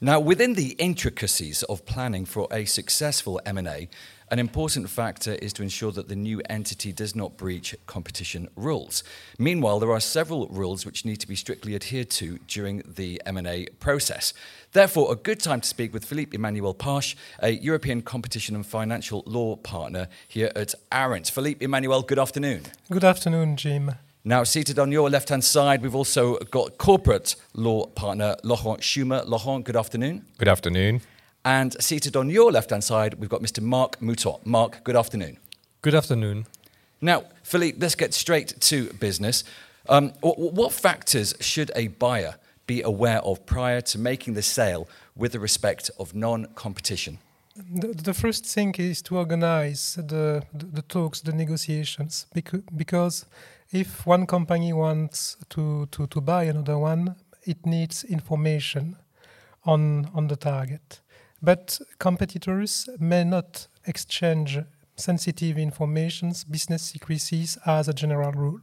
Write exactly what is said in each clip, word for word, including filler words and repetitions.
Now, within the intricacies of planning for a successful M and A, an important factor is to ensure that the new entity does not breach competition rules. Meanwhile, there are several rules which need to be strictly adhered to during the M and A process. Therefore, a good time to speak with Philippe Emmanuel Pache, a European competition and financial law partner here at Arendt. Philippe Emmanuel, good afternoon. Good afternoon, Jim. Now, seated on your left-hand side, we've also got corporate law partner Laurent Schumer. Laurent, good afternoon. Good afternoon. And seated on your left-hand side, we've got Mister Marc Mouton. Marc, good afternoon. Good afternoon. Now, Philippe, let's get straight to business. Um, what factors should a buyer be aware of prior to making the sale with the respect of non-competition? The, the first thing is to organize the, the, the talks, the negotiations, because, because if one company wants to, to, to buy another one, it needs information on, on the target. But competitors may not exchange sensitive information, business secrecies, as a general rule.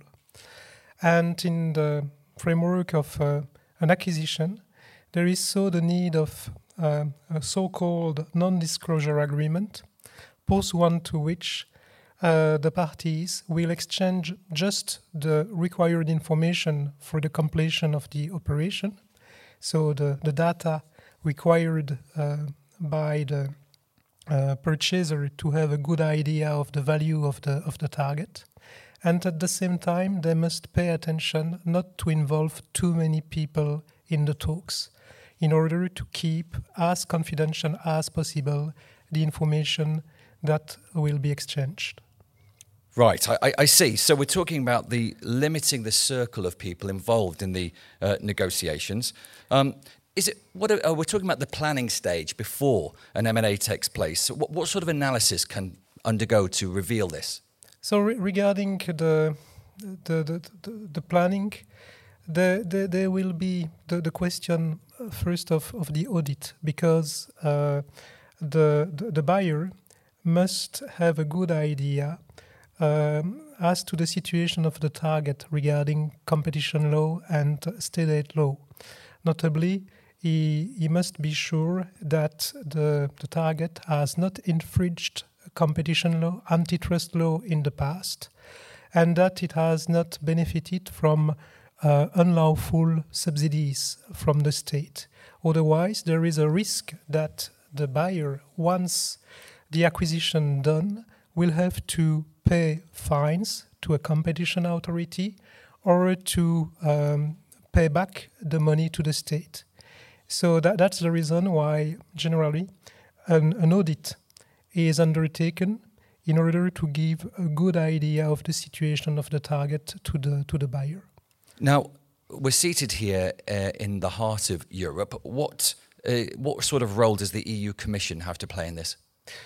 And in the framework of uh, an acquisition, there is so the need of uh, a so-called non-disclosure agreement, pursuant to which uh, the parties will exchange just the required information for the completion of the operation, so the, the data required uh, by the uh, purchaser to have a good idea of the value of the of the target. And at the same time, they must pay attention not to involve too many people in the talks in order to keep as confidential as possible the information that will be exchanged. Right, I, I see. So we're talking about the limiting the circle of people involved in the uh, negotiations. Um, Is it what are, uh, we're talking about the planning stage before an M and A takes place? What, what sort of analysis can undergo to reveal this? So re- regarding the the, the the the planning, the, the, there will be the, the question uh, first of, of the audit, because uh, the, the the buyer must have a good idea um, as to the situation of the target regarding competition law and state aid law. Notably, He, he must be sure that the, the target has not infringed competition law, antitrust law in the past, and that it has not benefited from uh, unlawful subsidies from the state. Otherwise, there is a risk that the buyer, once the acquisition done, will have to pay fines to a competition authority or to um, pay back the money to the state. So that, that's the reason why, generally, an, an audit is undertaken in order to give a good idea of the situation of the target to the to the buyer. Now, we're seated here uh, in the heart of Europe. What uh, what sort of role does the E U Commission have to play in this?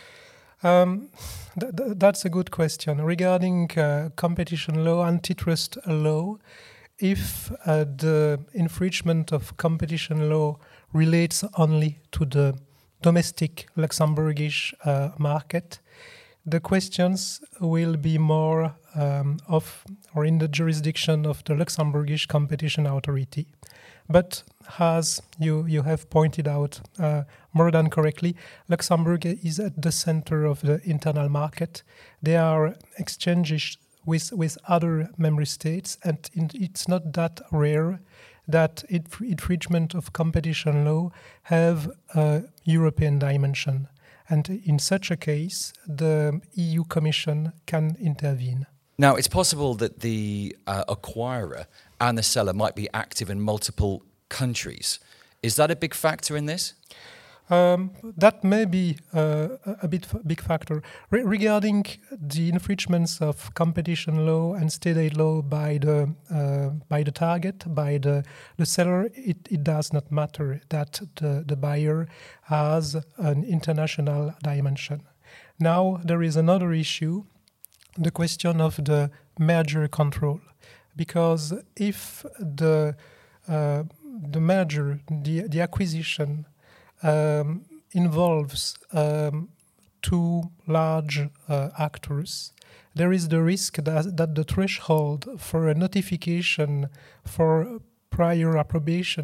Um, th- th- that's a good question. Regarding uh, competition law, antitrust law, if uh, the infringement of competition law relates only to the domestic Luxembourgish uh, market, the questions will be more um, of or in the jurisdiction of the Luxembourgish Competition Authority. But as you, you have pointed out uh, more than correctly, Luxembourg is at the center of the internal market. There are exchanges with, with other member states, and in, it's not that rare that inf- infringement of competition law have a European dimension. And in such a case, the E U Commission can intervene. Now, it's possible that the uh, acquirer and the seller might be active in multiple countries. Is that a big factor in this? Um, that may be uh, a bit f- big factor. Re- regarding the infringements of competition law and state aid law by the uh, by the target, by the, the seller, it, it does not matter that the, the buyer has an international dimension. Now, there is another issue, the question of the merger control. Because if the uh, the merger, the, the acquisition, Um, involves um, two large uh, actors, there is the risk that, that the threshold for a notification for prior approbation,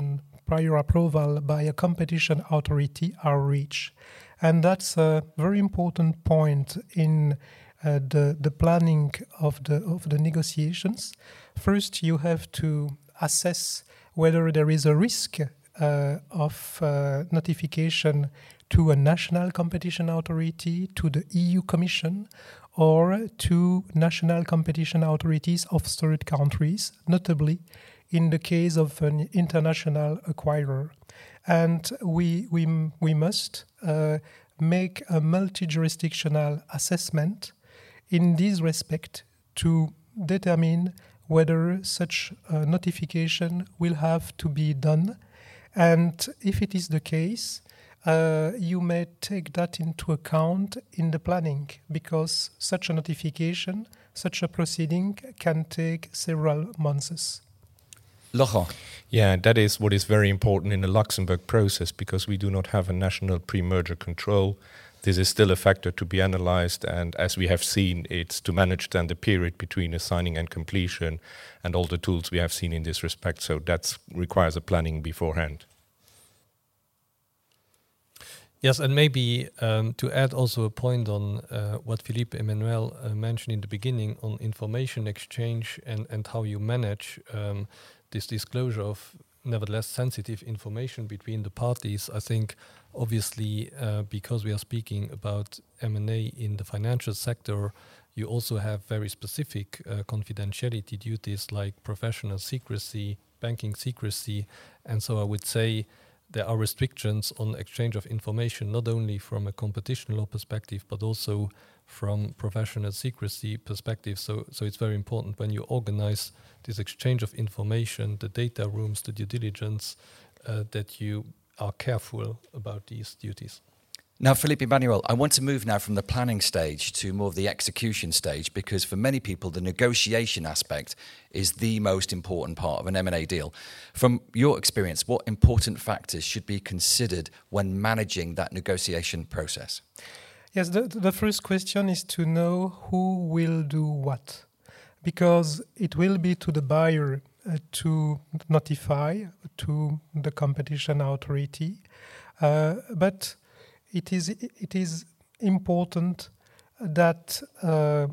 prior approval by a competition authority are reached. And that's a very important point in uh, the, the planning of the, of the negotiations. First, you have to assess whether there is a risk uh, of uh, notification to a national competition authority, to the E U Commission, or to national competition authorities of third countries, notably in the case of an international acquirer. And we we we must uh, make a multi-jurisdictional assessment in this respect to determine whether such a notification will have to be done. And if it is the case, uh, you may take that into account in the planning, because such a notification, such a proceeding can take several months. Laurent. Yeah, that is what is very important in the Luxembourg process, because we do not have a national pre-merger control. This is still a factor to be analyzed, and as we have seen, it's to manage then the period between signing and completion and all the tools we have seen in this respect, so that requires a planning beforehand. Yes, and maybe um, to add also a point on uh, what Philippe Emmanuel uh, mentioned in the beginning on information exchange and, and how you manage um, this disclosure of nevertheless sensitive information between the parties. I think obviously uh, because we are speaking about M and A in the financial sector, you also have very specific uh, confidentiality duties like professional secrecy, banking secrecy, and so I would say there are restrictions on exchange of information, not only from a competition law perspective, but also from professional secrecy perspective. So, so it's very important when you organize this exchange of information, the data rooms, the due diligence, uh, that you are careful about these duties. Now, Philippe Emmanuel, I want to move now from the planning stage to more of the execution stage, because for many people, the negotiation aspect is the most important part of an M and A deal. From your experience, what important factors should be considered when managing that negotiation process? Yes, the, the first question is to know who will do what, because it will be to the buyer uh, to notify to the competition authority, uh, but It is it is important that uh,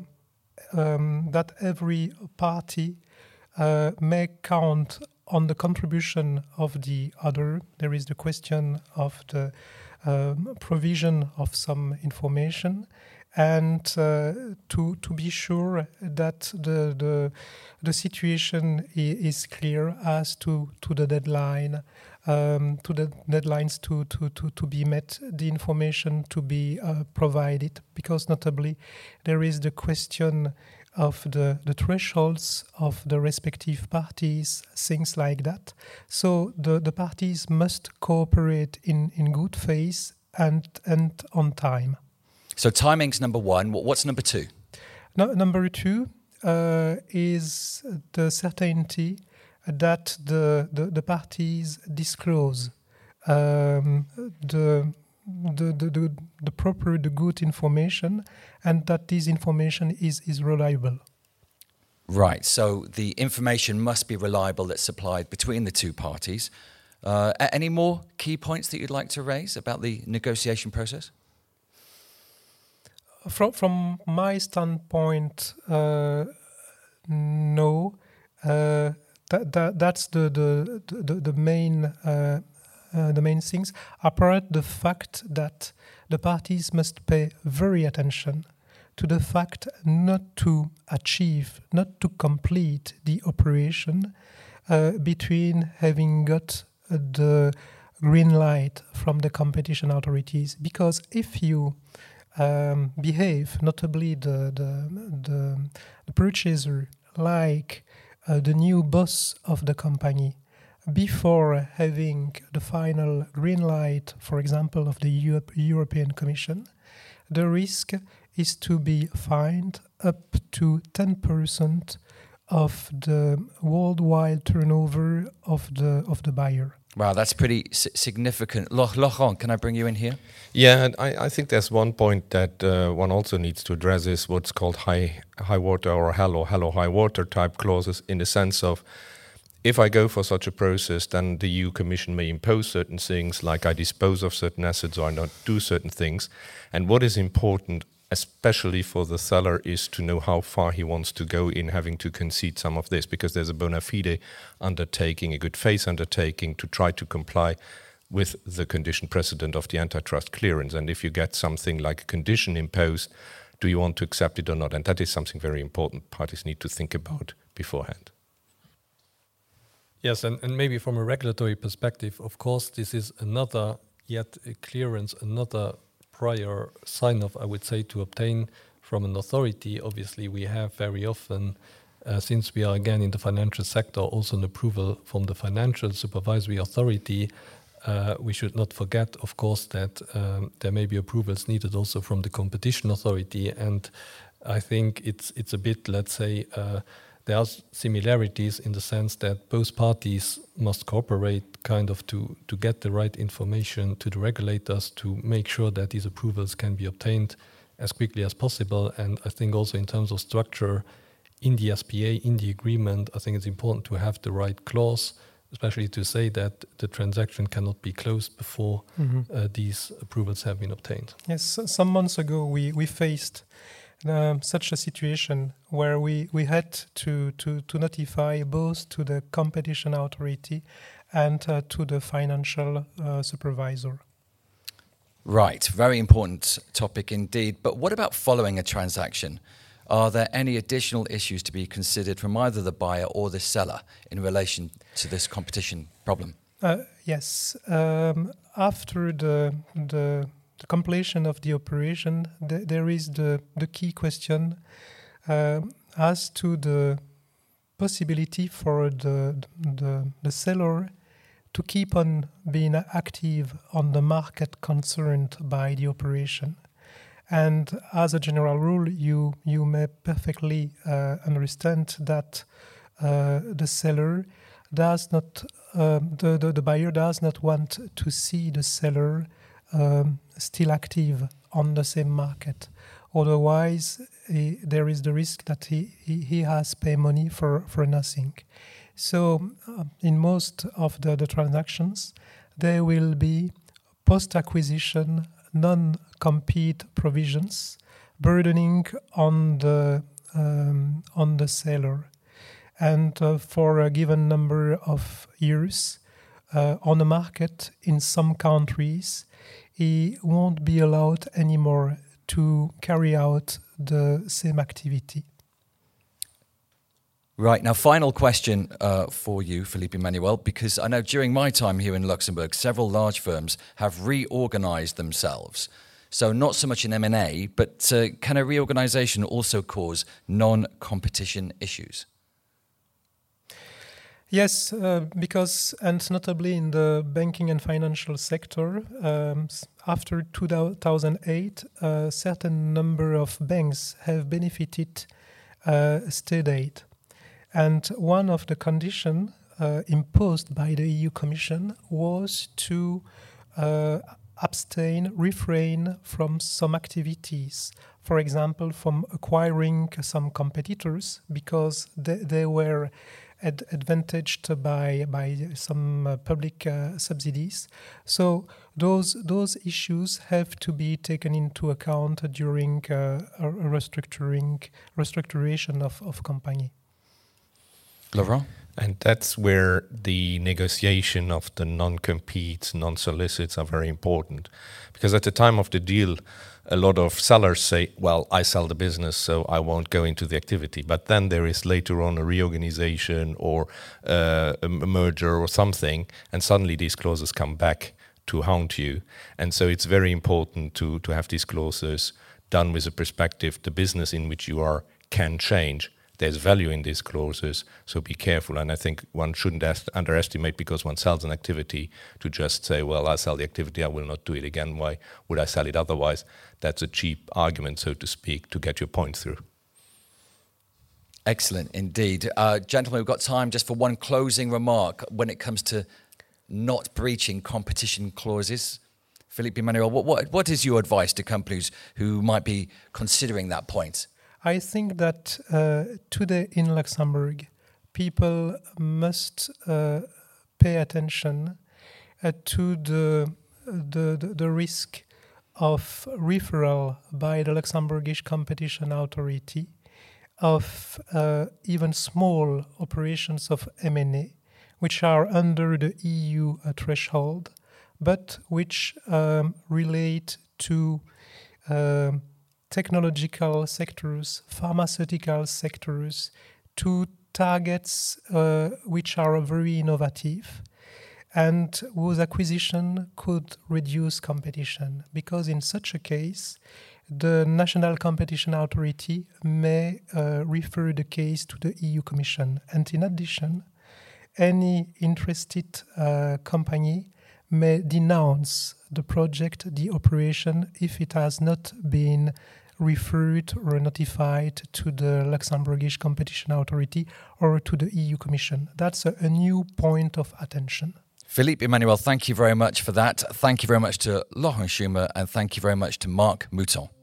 um, that every party uh, may count on the contribution of the other. There is the question of the um, provision of some information, and uh, to to be sure that the the the situation i- is clear as to to the deadline. Um, to the deadlines to, to, to, to be met, the information to be uh, provided, because notably there is the question of the, the thresholds of the respective parties, things like that. So the, the parties must cooperate in, in good faith and, and on time. So timing's number one. What's number two? No, number two uh, is the certainty that the, the, the parties disclose um, the, the, the, the, the proper, the good information, and that this information is, is reliable. Right, so the information must be reliable that's supplied between the two parties. Uh, any more key points that you'd like to raise about the negotiation process? From, from my standpoint, uh, no. Uh, That, that that's the the the, the main uh, uh, the main things. Apart the fact that the parties must pay very attention to the fact not to achieve, not to complete the operation uh, between having got uh, the green light from the competition authorities. Because if you um, behave, notably the the the, the purchaser, like Uh, the new boss of the company, before having the final green light, for example, of the Europe, European Commission, the risk is to be fined up to ten percent of the worldwide turnover of the of the buyer. Wow, that's pretty s- significant. Laurent, can I bring you in here? Yeah, and I, I think there's one point that uh, one also needs to address is what's called high high water or hello hello high water type clauses, in the sense of if I go for such a process, then the E U Commission may impose certain things, like I dispose of certain assets or I not do certain things. And what is important, especially for the seller, is to know how far he wants to go in having to concede some of this, because there's a bona fide undertaking, a good faith undertaking to try to comply with the condition precedent of the antitrust clearance. And if you get something like a condition imposed, do you want to accept it or not? And that is something very important parties need to think about beforehand. Yes, and, and maybe from a regulatory perspective, of course, this is another yet a clearance, another prior sign-off, I would say, to obtain from an authority. Obviously, we have very often, uh, since we are again in the financial sector, also an approval from the financial supervisory authority. Uh, we should not forget, of course, that um, there may be approvals needed also from the competition authority. And I think it's it's a bit, let's say, uh, there are similarities in the sense that both parties must cooperate kind of to, to get the right information to the regulators to make sure that these approvals can be obtained as quickly as possible. And I think also in terms of structure in the S P A, in the agreement, I think it's important to have the right clause, especially to say that the transaction cannot be closed before mm-hmm. uh, these approvals have been obtained. Yes, some months ago we, we faced Um, such a situation where we, we had to, to, to notify both to the competition authority and uh, to the financial uh, supervisor. Right, very important topic indeed. But what about following a transaction? Are there any additional issues to be considered from either the buyer or the seller in relation to this competition problem? Uh, yes, um, after the the The completion of the operation, th- there is the, the key question uh, as to the possibility for the, the the seller to keep on being active on the market concerned by the operation. And as a general rule, you you may perfectly uh, understand that uh, the seller does not, um, the, the the buyer does not want to see the seller Um, still active on the same market. Otherwise, he, there is the risk that he, he, he has pay money for, for nothing. So uh, in most of the, the transactions, there will be post-acquisition non-compete provisions burdening on the, um, on the seller. And uh, for a given number of years uh, on the market in some countries, he won't be allowed anymore to carry out the same activity. Right, now final question uh, for you, Philippe Emmanuel, because I know during my time here in Luxembourg, several large firms have reorganized themselves. So not so much in M and A, but uh, can a reorganization also cause non-competition issues? Yes, uh, because, and notably in the banking and financial sector, um, after two thousand eight, a certain number of banks have benefited uh, state aid. And one of the conditions uh, imposed by the E U Commission was to uh, abstain, refrain from some activities. For example, from acquiring some competitors because they, they were Ad- advantaged by by some uh, public uh, subsidies. So those those issues have to be taken into account during uh, a restructuring restructuration of, of company. Laurent? And that's where the negotiation of the non-competes, non-solicits are very important. Because at the time of the deal, a lot of sellers say, well, I sell the business, so I won't go into the activity. But then there is later on a reorganization or uh, a merger or something, and suddenly these clauses come back to haunt you. And so it's very important to, to have these clauses done with a perspective, the business in which you are can change. There's value in these clauses, so be careful. And I think one shouldn't est- underestimate, because one sells an activity, to just say, well, I sell the activity, I will not do it again. Why would I sell it otherwise? That's a cheap argument, so to speak, to get your point through. Excellent indeed. Uh, gentlemen, we've got time just for one closing remark when it comes to not breaching competition clauses. Philippe Emmanuel, what, what, what is your advice to companies who might be considering that point? I think that uh, today in Luxembourg, people must uh, pay attention uh, to the, the, the, the risk of referral by the Luxembourgish Competition Authority of uh, even small operations of M and A, which are under the E U uh, threshold, but which um, relate to um, technological sectors, pharmaceutical sectors, to targets uh, which are very innovative and whose acquisition could reduce competition. Because in such a case, the National Competition Authority may uh, refer the case to the E U Commission. And in addition, any interested uh, company may denounce the project, the operation, if it has not been referred or notified to the Luxembourgish Competition Authority or to the E U Commission. That's a, a new point of attention. Philippe Emmanuel, thank you very much for that. Thank you very much to Laurent Schumer, and thank you very much to Marc Mouton.